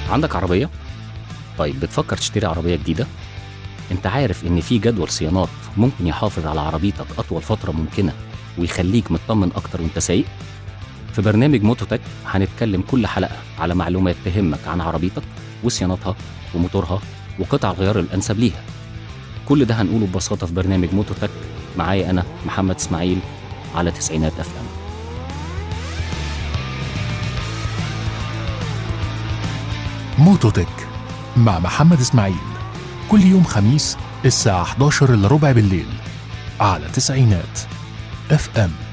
عندك عربية؟ طيب بتفكر تشتري عربية جديدة؟ انت عارف ان في جدول صيانات ممكن يحافظ على عربيتك أطول فترة ممكنة ويخليك مطمن أكتر وانت سايق؟ في برنامج موتوتك هنتكلم كل حلقة على معلومات تهمك عن عربيتك وصيانتها وموتورها وقطع الغيار الأنسب ليها. كل ده هنقوله ببساطة في برنامج موتوتك معايا أنا محمد إسماعيل على 90 FM. موتوتك مع محمد إسماعيل كل يوم خميس الساعة 11:15 بالليل على 90 FM.